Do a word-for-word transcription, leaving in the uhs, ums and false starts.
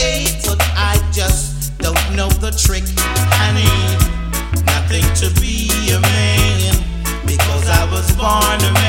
eight, but I just don't know the trick. I need nothing to be a man because I was born a